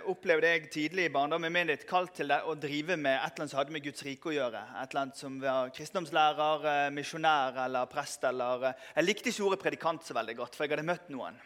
opplevde jeg tidlig i barndommen min et kall til det å drive med et eller annet som hadde med Guds rike å gjøre. Et eller annet som var kristendomslærer, misjonær eller prest. Jeg likte ikke ordet predikant så veldig godt, for jeg hadde møtt noen.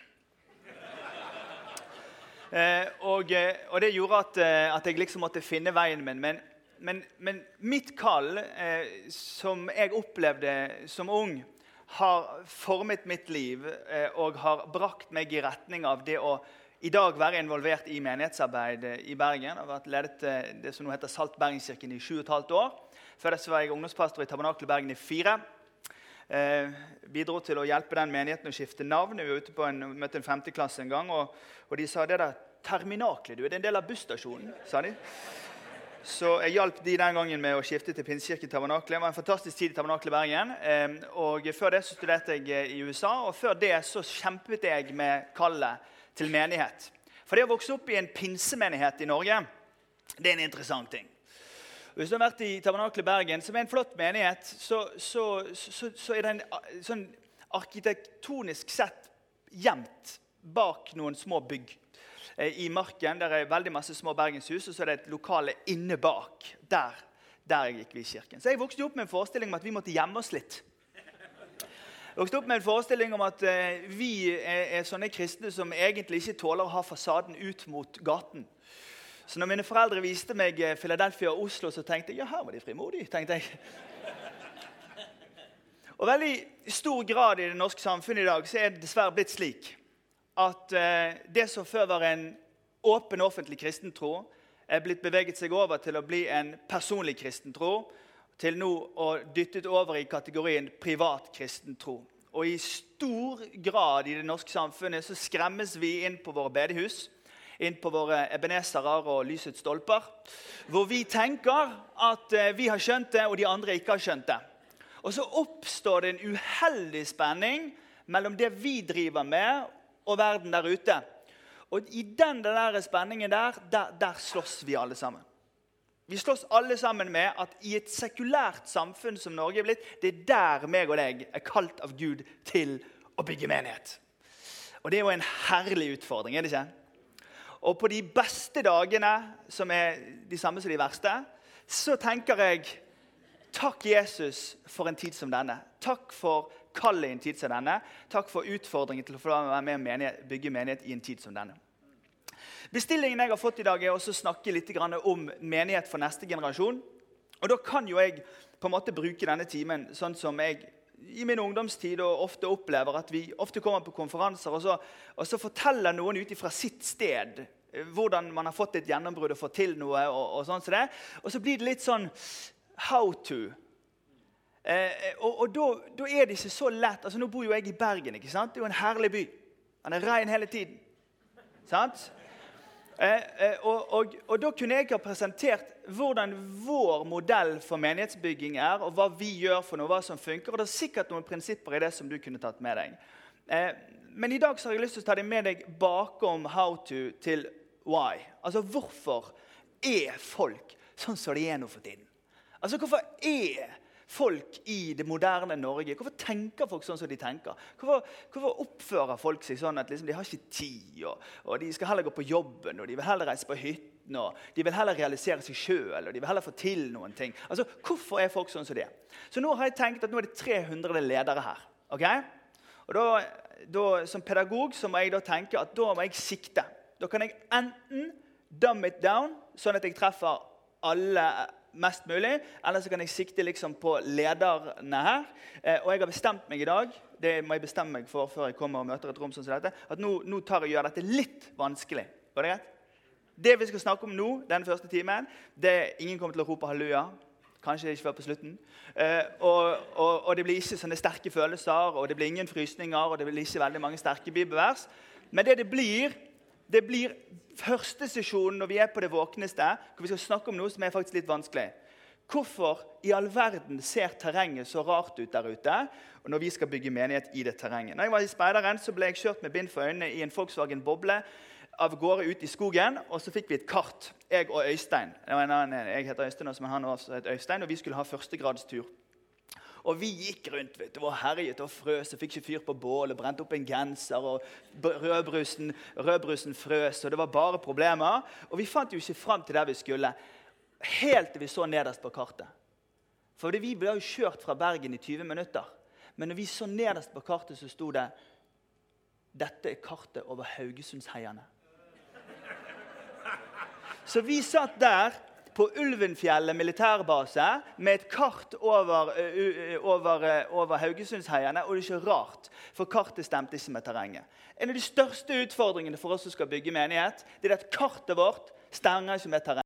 Og det gjorde at jeg liksom måtte finne veien min. Men mitt kall, som jeg opplevde som ung, har formet mitt liv og har brakt meg i retning av det å i dag være involvert i menighetsarbeid i Bergen. Jeg har vært ledet det som nå heter Salt Bergenskirken i 7,5 år. Før det var jeg ungdomspastor i Tabernakel Bergen i 4. Bidro til å hjelpe den menigheten å skifte navn. Vi var ute på møtte en 5. klasse en gang, og de sa det der terminaklet, det er en del av busstasjonen, sa de. Så jeg hjalp de den gangen med å skifte til Pinsekirken Tabernakel. Det var en fantastisk tid i Tabernakel Bergen. Og før det så studerte jeg i USA, og før det så kjempet jeg med kallet til menighet. For det å vokse opp i en pinsemenighet i Norge, det er en interessant ting. Hvis du har vært i Tabernakel Bergen, som er en flott menighet, så er det en sånn arkitektonisk sett gjemt bak noen små bygg. I marken, der er veldig masse små bergenshus, og så er det et lokale inne bak. Der gikk vi i kirken. Så jeg vokste opp med en forestilling om at vi måtte gjemme oss litt. Jeg vokste opp med en forestilling om at vi er sånne kristne som egentlig ikke tåler å ha fasaden ut mot gaten. Så når mine foreldre viste meg Philadelphia og Oslo, så tenkte jeg, ja, her var de frimodige, tenkte jeg. Og veldig stor grad i det norske samfunnet i dag, så er det dessverre blitt slik at det som før var en åpen offentlig kristentro er blitt beveget seg over til å bli en personlig kristentro, til nå å dyttet over i kategorien privat kristentro. Og i stor grad i det norske samfunnet så skremmes vi inn på våre bedehus, inn på våre Ebenezerer og lysets stolper, hvor vi tenker at vi har skjønt det, og de andre ikke har skjønt det. Og så oppstår det en uheldig spenning mellom det vi driver med og verden der ute. Og i den der spenningen der slåss vi alle sammen. Vi slåss alle sammen med at i et sekulært samfunn som Norge er blitt, det er der meg og deg er kalt av Gud til å bygge menighet. Og det er jo en herlig utfordring, er det ikke? Og på de beste dagene, som er de samme som de verste, så tenker jeg, takk Jesus for en tid som denne. Takk for kallet i en tid som denne. Takk for utfordringen til å få være med å bygge menighet i en tid som denne. Bestillingen jeg har fått i dag er også å snakke litt om menighet for neste generasjon. Og da kan jo jeg på en måte bruke denne timen sånn som jeg i min ungdomstid og ofte opplever at vi ofte kommer på konferanser og så forteller noen ut fra sitt sted hvordan man har fått et gjennombrudd og fått til noe og sånn som det. Og så blir det litt sånn how to. Og da er det ikke så lett. Altså, nå bor jo jeg i Bergen, ikke sant? Det er jo en herlig by. Den er ren hele tiden. Sant? Og da kunne jeg ha presentert hvordan vår modell for menighetsbygging er, og hva vi gjør for noe, hva som funker. Og det er sikkert noen prinsipper i det som du kunne tatt med deg. Men i dag så har jeg lyst til å ta deg med deg bakom how to til why. Altså, hvorfor er folk sånn som de er nå for tiden? Altså, hvorfor er folk i det moderne Norge? Hvorfor tenker folk sånn som de tenker? Hvorfor oppfører folk seg sånn at liksom, de har ikke tid, og de skal heller gå på jobben, og de vil heller reise på hytten, og de vil heller realisere seg selv, og de vil heller få til noen ting? Altså, hvorfor er folk sånn som det? Så nå har jeg tenkt at nå er det 300 ledere her, ok? Og da som pedagog så må jeg da tenke at da må jeg sikte. Da kan jeg enten dumb it down, sånn at jeg treffer alle mest mulig, eller så kan jeg sikte liksom på lederne her. Og jeg har bestemt meg i dag, det må jeg bestemme meg for før jeg kommer og møter et rom sånn som dette, at nå gjør dette litt vanskelig. Var det rett? Det vi skal snakke om nå, den første timen, det er ingen kommer til å rope halleluja, kanskje ikke før på slutten. Og det blir ikke sånne sterke følelser, og det blir ingen frysninger, og det blir ikke veldig mange sterke bibelvers. Men det blir første sesjonen når vi er på det våkneste, hvor vi skal snakke om noe som er faktisk litt vanskelig. Hvorfor i all verden ser terrenget så rart ut der ute, og når vi skal bygge menighet i det terrenget? Når jeg var i Speideren, så ble jeg kjørt med bind for øynene i en Volkswagen Boble av gårde ut i skogen, og så fikk vi et kart, jeg og Øystein. Jeg heter Øystein også, men han også het Øystein, og vi skulle ha førstegradstur. Og vi gikk rundt, vet du, og herjet og frøs, og fikk ikke fyr på bål, og brente opp en genser, og rødbrusen frøs, og det var bare problemer. Og vi fant jo ikke frem til der vi skulle, helt til vi så nederst på kartet. For vi ble jo kjørt fra Bergen i 20 minutter. Men når vi så nederst på kartet, så stod det, dette er kartet over Haugesundsheierne. Så vi satt der på Ulvenfjellet militærbase med et kart over Haugesundsheierne, og det er ikke rart, for kartet stemte ikke med terrenget. En av de største utfordringene for oss som skal bygge menighet, det er at kartet vårt stemmer ikke med terrenget.